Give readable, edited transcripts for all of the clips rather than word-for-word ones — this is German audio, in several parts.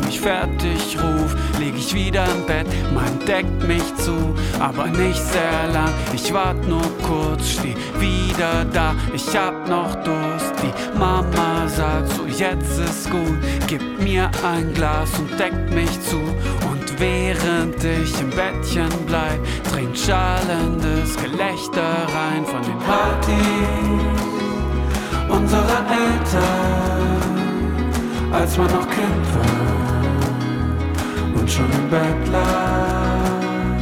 mich fertig ruf, leg ich wieder im Bett, man deckt mich zu, aber nicht sehr lang. Ich wart nur kurz, steh wieder da, ich hab noch Durst. Die Mama sagt so, jetzt ist gut, gib mir ein Glas und deckt mich zu. Und während ich im Bettchen bleib, dringt schallendes Gelächter rein von den Partys unserer Eltern, als man noch Kind war und schon im Bett lag.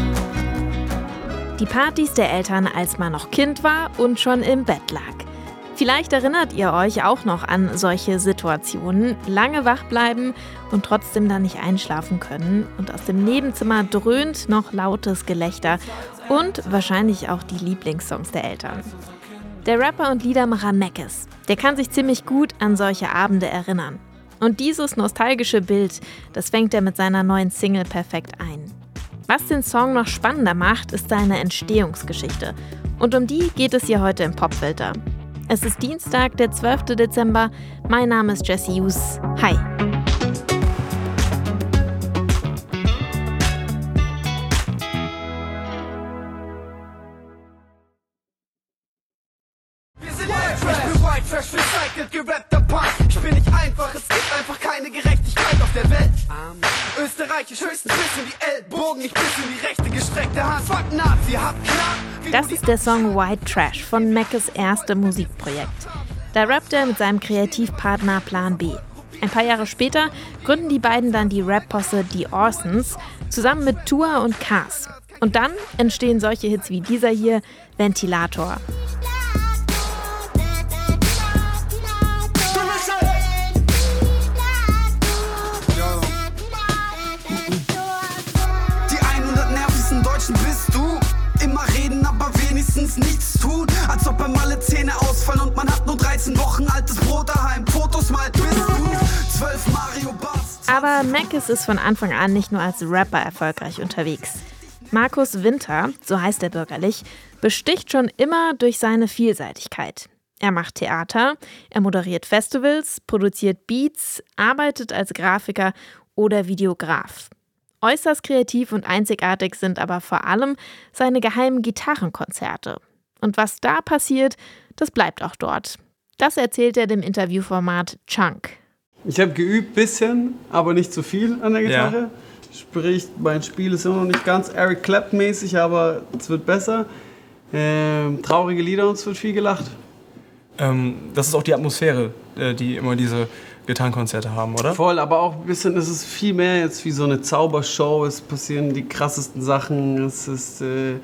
Die Partys der Eltern, als man noch Kind war und schon im Bett lag. Vielleicht erinnert ihr euch auch noch an solche Situationen, lange wach bleiben und trotzdem dann nicht einschlafen können und aus dem Nebenzimmer dröhnt noch lautes Gelächter und wahrscheinlich auch die Lieblingssongs der Eltern. Der Rapper und Liedermacher Meckes, der kann sich ziemlich gut an solche Abende erinnern. Und dieses nostalgische Bild, das fängt er mit seiner neuen Single perfekt ein. Was den Song noch spannender macht, ist seine Entstehungsgeschichte. Und um die geht es hier heute im Popfilter. Es ist Dienstag, der 12. Dezember. Mein Name ist Jessie Hughes. Hi. Wir sind White Trash, ich bin White Trash, recycelt, gerappter Punk. Ich bin nicht einfach, es gibt einfach keine Gerechtigkeit auf der Welt. Österreichisch höchstens bis in die Ellbogen, ich bis in die rechte gestreckte Hand. Fuck Nazi, hab klar. Das ist der Song White Trash von Meckes erstem Musikprojekt. Da rappt er mit seinem Kreativpartner Plan B. Ein paar Jahre später gründen die beiden dann die Rap-Posse Die Orsons zusammen mit Tour und Cars. Und dann entstehen solche Hits wie dieser hier, Ventilator. Bist du immer reden, aber wenigstens nichts tun. Als ob beim alle Zähne ausfallen und man hat nur 13 Wochen altes Brot daheim. Fotos mal, bist du 12 Mario Bars. Aber Meckes ist von Anfang an nicht nur als Rapper erfolgreich unterwegs. Markus Winter, so heißt er bürgerlich, besticht schon immer durch seine Vielseitigkeit. Er macht Theater, er moderiert Festivals, produziert Beats, arbeitet als Grafiker oder Videograf. Äußerst kreativ und einzigartig sind aber vor allem seine geheimen Gitarrenkonzerte. Und was da passiert, das bleibt auch dort. Das erzählt er dem Interviewformat Chunk. Ich habe geübt bisschen, aber nicht zu viel an der Gitarre. Ja. Sprich, mein Spiel ist immer noch nicht ganz Eric Clapton-mäßig, aber es wird besser. Traurige Lieder und es wird viel gelacht. Das ist auch die Atmosphäre, die immer diese Gitarrenkonzerte haben, oder? Voll, aber auch ein bisschen, es ist viel mehr jetzt wie so eine Zaubershow. Es passieren die krassesten Sachen. Es ist,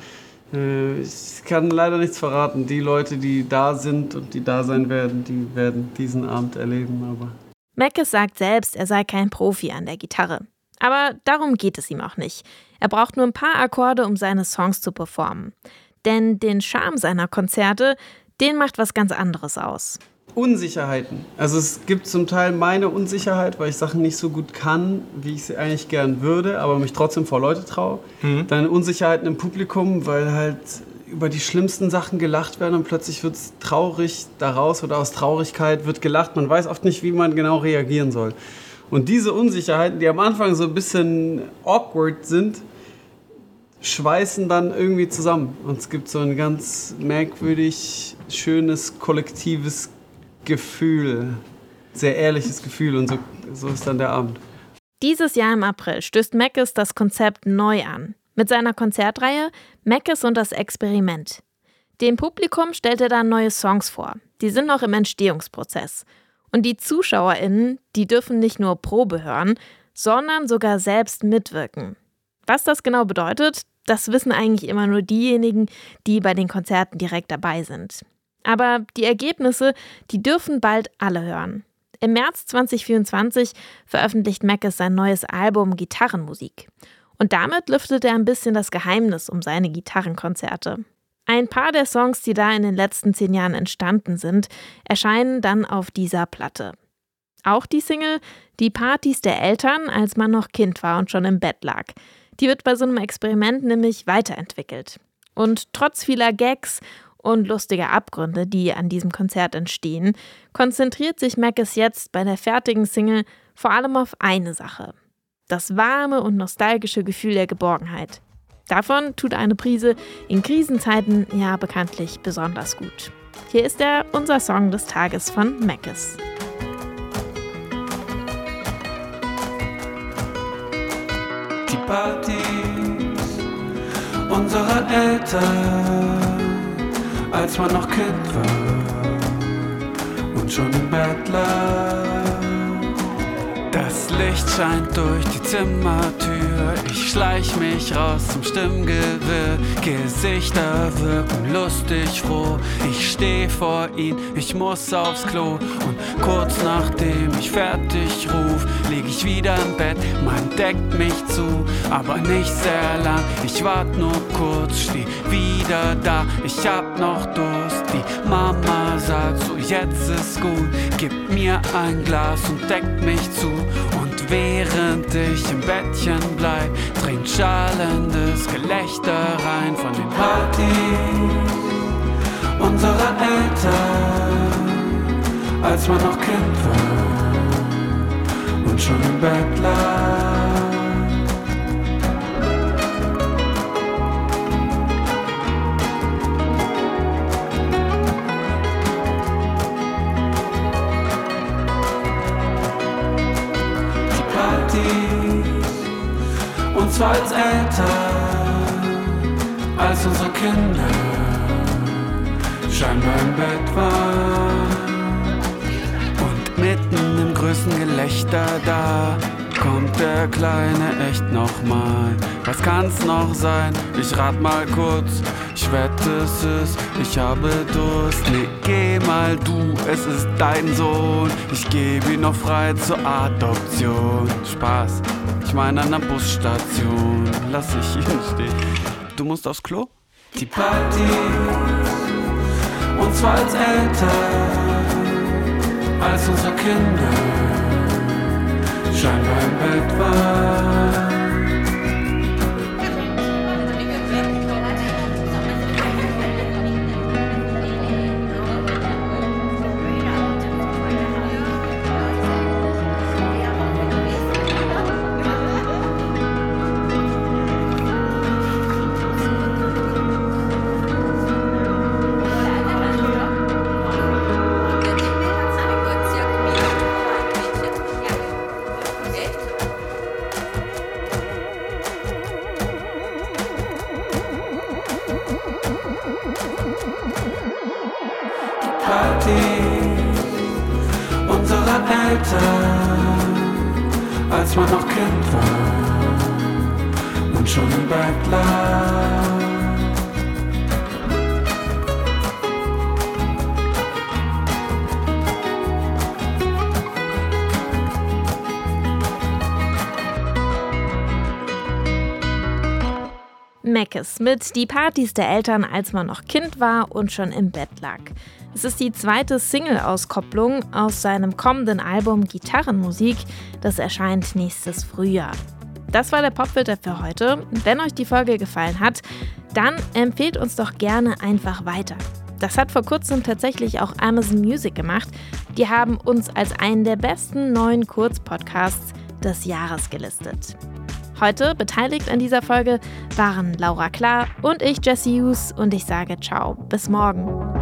ich kann leider nichts verraten. Die Leute, die da sind und die da sein werden, die werden diesen Abend erleben. Aber Meckes sagt selbst, er sei kein Profi an der Gitarre. Aber darum geht es ihm auch nicht. Er braucht nur ein paar Akkorde, um seine Songs zu performen. Denn den Charme seiner Konzerte, den macht was ganz anderes aus. Unsicherheiten. Also es gibt zum Teil meine Unsicherheit, weil ich Sachen nicht so gut kann, wie ich sie eigentlich gern würde, aber mich trotzdem vor Leute traue. Dann Unsicherheiten im Publikum, weil halt über die schlimmsten Sachen gelacht werden und plötzlich wird es traurig daraus oder aus Traurigkeit wird gelacht. Man weiß oft nicht, wie man genau reagieren soll. Und diese Unsicherheiten, die am Anfang so ein bisschen awkward sind, schweißen dann irgendwie zusammen. Und es gibt so ein ganz merkwürdig, schönes, kollektives Gefühl, sehr ehrliches Gefühl und so ist dann der Abend. Dieses Jahr im April stößt Meckes das Konzept neu an. Mit seiner Konzertreihe Meckes und das Experiment. Dem Publikum stellt er dann neue Songs vor. Die sind noch im Entstehungsprozess. Und die ZuschauerInnen, die dürfen nicht nur Probe hören, sondern sogar selbst mitwirken. Was das genau bedeutet, das wissen eigentlich immer nur diejenigen, die bei den Konzerten direkt dabei sind. Aber die Ergebnisse, die dürfen bald alle hören. Im März 2024 veröffentlicht Meckes sein neues Album Gitarrenmusik. Und damit lüftet er ein bisschen das Geheimnis um seine Gitarrenkonzerte. Ein paar der Songs, die da in den letzten 10 Jahren entstanden sind, erscheinen dann auf dieser Platte. Auch die Single Die Partys der Eltern, als man noch Kind war und schon im Bett lag. Die wird bei so einem Experiment nämlich weiterentwickelt. Und trotz vieler Gags und lustiger Abgründe, die an diesem Konzert entstehen, konzentriert sich Meckes jetzt bei der fertigen Single vor allem auf eine Sache: Das warme und nostalgische Gefühl der Geborgenheit. Davon tut eine Prise in Krisenzeiten ja bekanntlich besonders gut. Hier ist er, unser Song des Tages von Meckes. Die Partys unserer Eltern, als man noch Kind war und schon im Bett lag. Das Licht scheint durch die Zimmertür, ich schleich mich raus zum Stimmgewirr. Gesichter wirken lustig froh, ich steh vor ihn, ich muss aufs Klo. Und kurz nachdem ich fertig ruf, lieg ich wieder im Bett, man deckt mich zu, aber nicht sehr lang. Ich wart nur kurz, steh wieder da, ich hab noch Durst. Die Mama sagt so, jetzt ist gut, gib mir ein Glas und deckt mich zu. Und während ich im Bettchen bleib, dringt schallendes Gelächter rein von den Partys unserer Eltern, als man noch Kind war und schon im Bett lag. Und zwar als Eltern, als unsere Kinder scheinbar im Bett waren. Und mitten im größten Gelächter da kommt der Kleine echt nochmal. Was kann's noch sein? Ich rat mal kurz, ich wette es ist, ich habe Durst. Nee, geh mal du, es ist dein Sohn. Ich gebe ihn noch frei zur Adoption. Spaß, ich meine an der Busstation. Lass ich ihn stehen. Du musst aufs Klo? Die Party, und zwar als Eltern, als unsere Kinder scheinbar im Bett waren. Unserer Eltern, als man noch Kind war und schon im Bett lag. Meckes mit Die Partys der Eltern, als man noch Kind war und schon im Bett lag. Es ist die zweite Single-Auskopplung aus seinem kommenden Album Gitarrenmusik, das erscheint nächstes Frühjahr. Das war der Popfilter für heute. Wenn euch die Folge gefallen hat, dann empfehlt uns doch gerne einfach weiter. Das hat vor kurzem tatsächlich auch Amazon Music gemacht. Die haben uns als einen der besten neuen Kurzpodcasts des Jahres gelistet. Heute beteiligt an dieser Folge waren Laura Klar und ich, Jessie Hughes, und ich sage ciao, bis morgen.